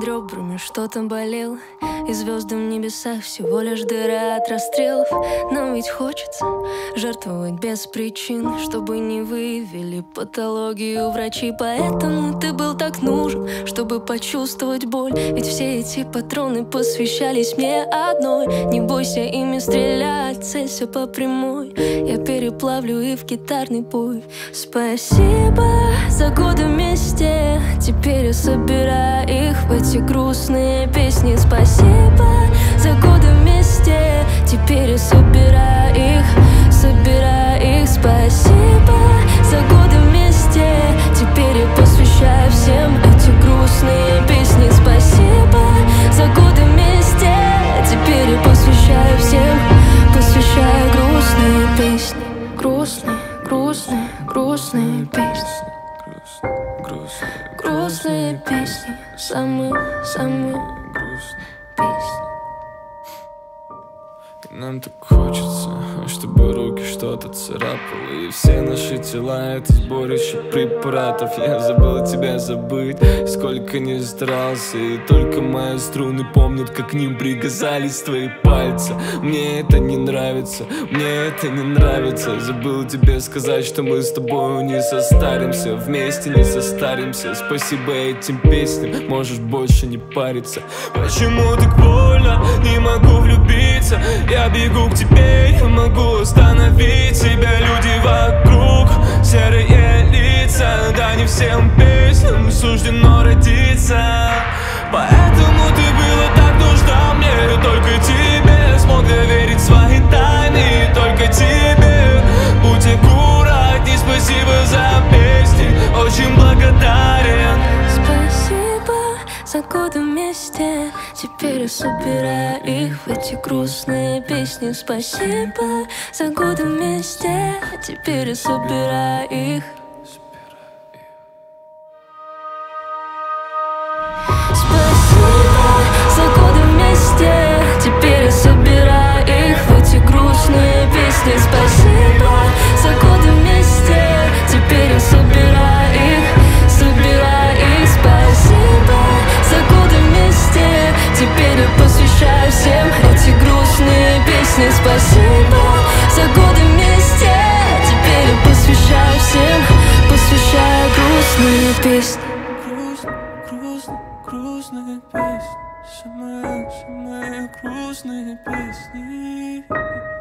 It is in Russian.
ребрами что-то болел, и звезды в небесах всего лишь дыра от расстрелов. Нам ведь хочется жертвовать без причин, чтобы не выявили патологию врачи. Поэтому ты был так нужен, чтобы почувствовать боль. Ведь все эти патроны посвящались мне одной. Не бойся ими стрелять, целься по прямой. Я переплавлю и в гитарный бой. Спасибо за годы вместе, теперь я собираю их в эти грустные песни. Спасибо за годы вместе, теперь я собираю их. Спасибо за годы вместе, теперь я посвящаю всем эти грустные песни. Спасибо за годы вместе, теперь я посвящаю всем, посвящаю грустные песни. Грустные, грустные, грустные песни. Грустные песни, самые грустные песни. Нам так хочется, чтобы руки что-то царапало, и все наши тела — это сборище препаратов. Я забыл тебя забыть, сколько не старался, и только мои струны помнят, как к ним прикасались твои пальцы. Мне это не нравится, мне это не нравится. Забыл тебе сказать, что мы с тобой не состаримся, вместе не состаримся. Спасибо этим песням, можешь больше не париться. Почему так больно, не могу влюбиться? Я бегу к тебе, не могу остановить себя. Люди вокруг, серые лица. Да не всем песням суждено родиться. Поэтому ты была так нужна мне. Только тебе смог доверить свои тайны. Только тебе. Будь аккуратней, спасибо за песни. Очень благодарен. Спасибо за годы вместе, теперь я собираю их в эти грустные песни. Спасибо за годы вместе, теперь я собираю их. Спасибо за годы вместе, теперь я собираю их в эти грустные песни. Спасибо за годы вместе, теперь я собираю их. Спасибо за годы вместе, теперь я посвящаю всем эти грустные песни. Спасибо за годы вместе, теперь я посвящаю всем, посвящаю грустные песни. Грустные песни, самые грустные песни.